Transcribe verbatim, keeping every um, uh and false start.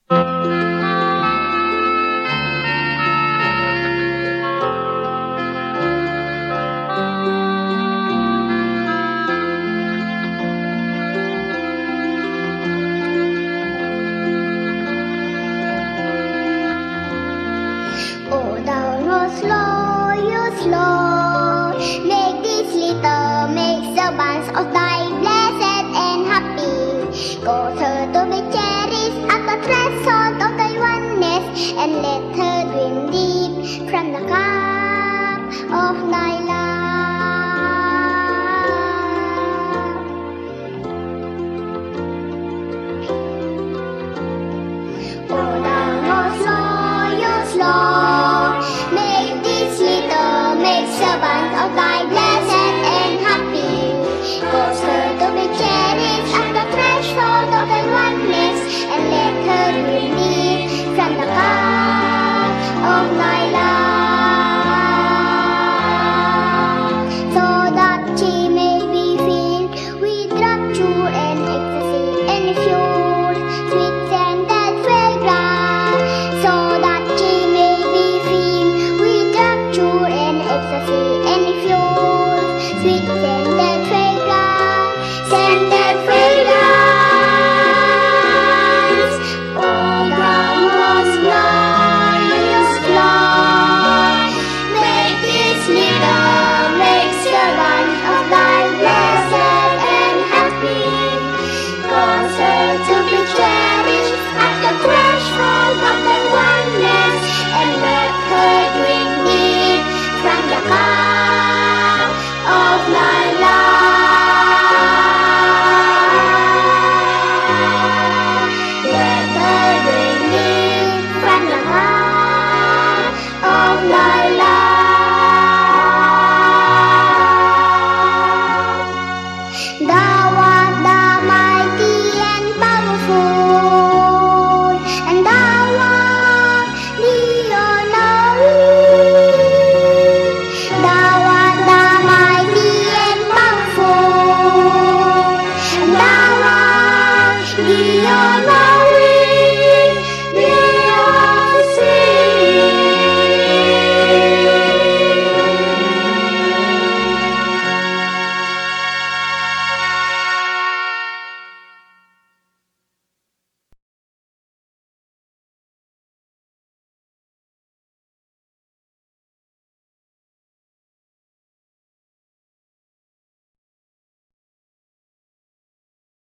Oh, thou no slow, you slow. Make this little, make the bunch of thy blessed and happy. Cause her to be cherished at the threshold of thy oneness, and let her drink deep from the cup of thy love. Oh, thou no slow, you slow. Make this little, make servant of thy blessed and happy. Cause her to be cherished at the threshold of thy oneness, and let her drink deep from the cup of thy love. So that she may be filled with rapture and ecstasy and pure, sweet scented fragrance. So that she may be filled with rapture and ecstasy and pure, sweet scented fragrance, scented fragrance. Oh, thou most glorious Lord, make this little, make servant of thy blessed and happy. Cause her to be cherished at the threshold of thy oneness, and let her drink deep from the cup of thy love. Let her drink deep from the cup of thy love. Thou art the mighty and powerful, and thou art the all-knowing. Thou art the mighty and powerful, and thou art the all-knowing.